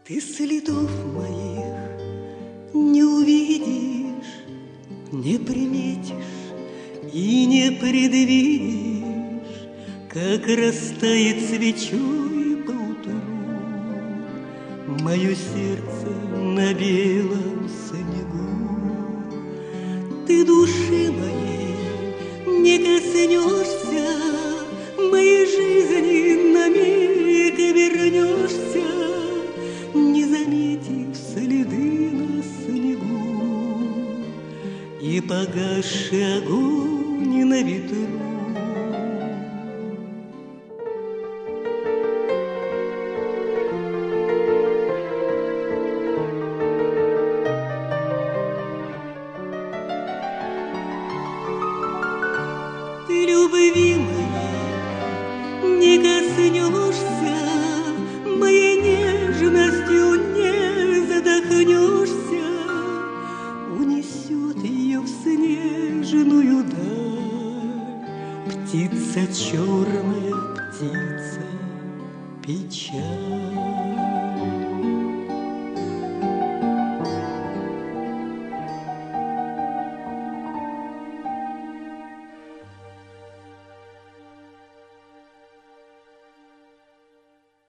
Ты следов моих не увидишь, не приметишь и не предвидишь, как растает свечой поутру мое сердце на белом снегу. Ты души моей не коснешься, моей жизни на миг вернешься, не заметив следы на снегу и погасший огонь на ветру. Ты любви моей не коснешься, моей нежностью не задохнешься, унесет ее в снежную даль птица черная, птица печаль.